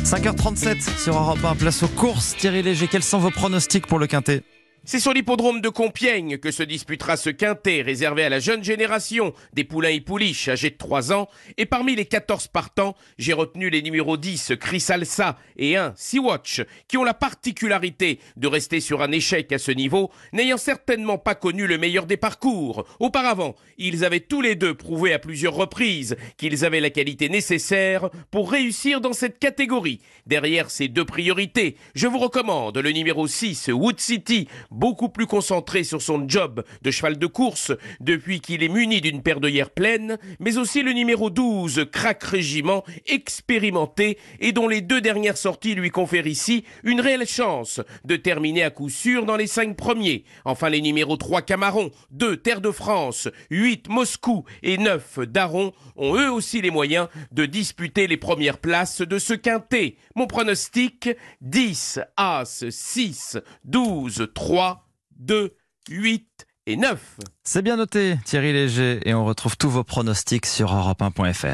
5h37 sur Europe 1, place aux courses. Thierry Léger, quels sont vos pronostics pour le Quintet ? C'est sur l'hippodrome de Compiègne que se disputera ce quintet réservé à la jeune génération des poulains et pouliches âgés de 3 ans. Et parmi les 14 partants, j'ai retenu les numéros 10, Chris Alsa, et 1, Sea-Watch, qui ont la particularité de rester sur un échec à ce niveau, n'ayant certainement pas connu le meilleur des parcours. Auparavant, ils avaient tous les deux prouvé à plusieurs reprises qu'ils avaient la qualité nécessaire pour réussir dans cette catégorie. Derrière ces deux priorités, je vous recommande le numéro 6, Wood City, beaucoup plus concentré sur son job de cheval de course depuis qu'il est muni d'une paire d'œillères pleines, mais aussi le numéro 12, Crack Régiment, expérimenté et dont les 2 dernières sorties lui confèrent ici une réelle chance de terminer à coup sûr dans les 5 premiers. Enfin les numéros 3, Camaron, 2, Terre de France, 8, Moscou et 9, Daron ont eux aussi les moyens de disputer les premières places de ce quintet. Mon pronostic, 10, As, 6, 12, 3, 2, 8 et 9. C'est bien noté, Thierry Léger, et on retrouve tous vos pronostics sur europe1.fr.